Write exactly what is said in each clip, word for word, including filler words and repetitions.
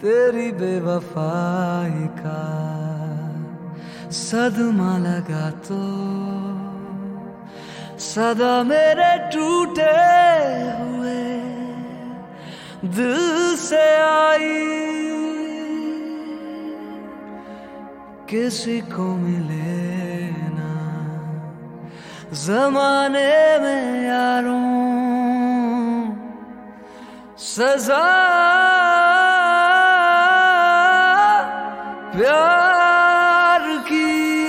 तेरी बेवफाई का सदमा लगा तो सदा मेरे टूटे हुए दिल से आई। किसी को मिले ना ज़माने में यारों सजा प्यार की।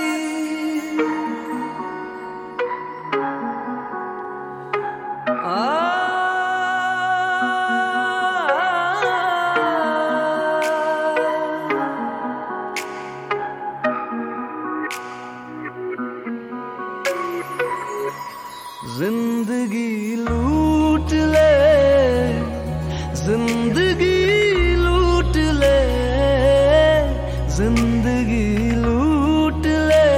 आ जिंदगी लूट ले, जिंदगी लूट ले, जिंदगी लूट ले।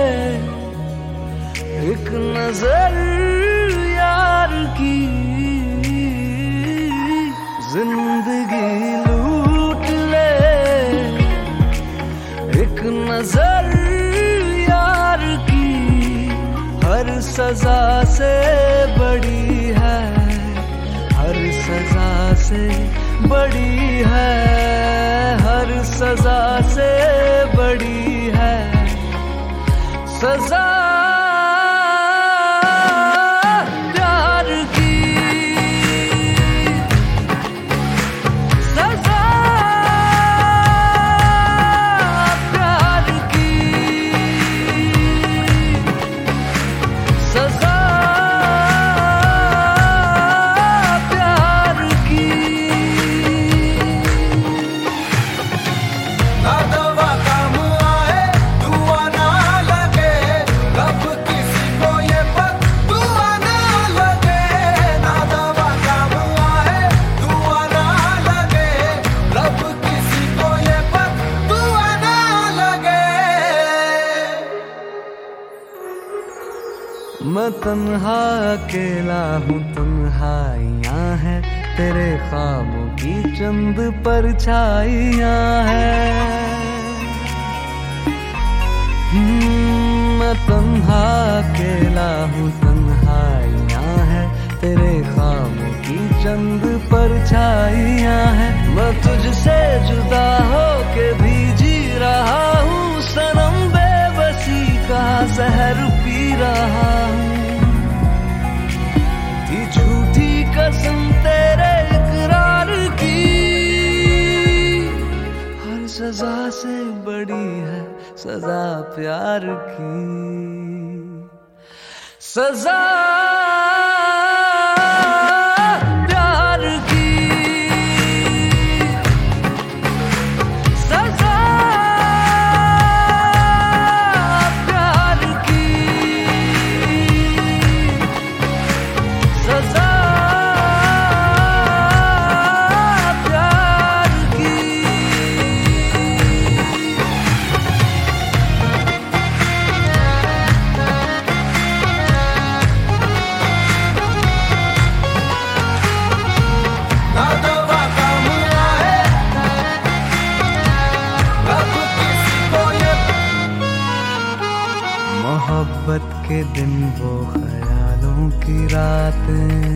एक नजर यार की जिंदगी लूट ले। एक नजर यार की हर सजा से बड़ी है, हर सजा से बड़ी है, हर सजा से बड़ी है सजा प्यार की। सजा प्यार की, सजा मैं तन्हा अकेला हूँ, तन्हाइयाँ हैं तेरे ख्वाबों की चंद परछाइयाँ हैं। मैं तन्हा अकेला हूँ, तन्हाइयाँ हैं तेरे ख्वाबों की चंद परछाइयाँ हैं। मैं तुझसे जुदा हो के भी जी रहा हूँ, सनम बेबसी का जहर पी रहा हूँ। थी झूठी कसम तेरे इकरार की, हर सजा से बड़ी है सजा प्यार की। सजा मोहब्बत के दिन वो ख्यालों की रातें,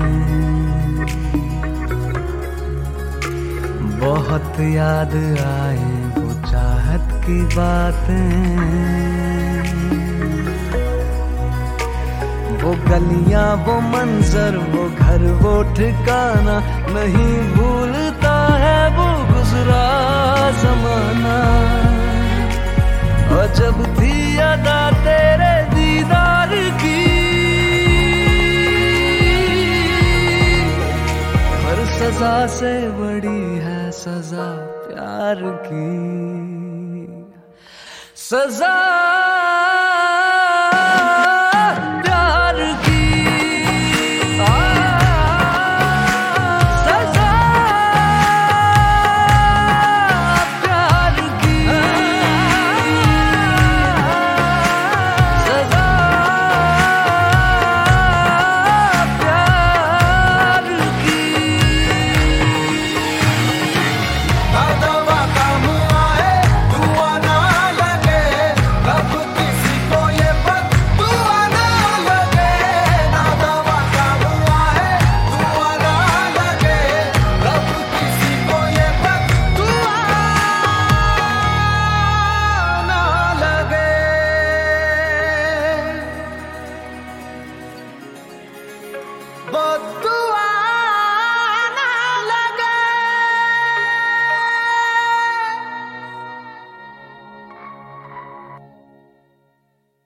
बहुत याद आए वो चाहत की बातें। वो गलियां वो मंजर वो घर वो ठिकाना नहीं भूलता है वो गुजरा जमाना। और जब थी अदा तेरे दीदार की, हर सजा से बड़ी है सजा प्यार की। सजा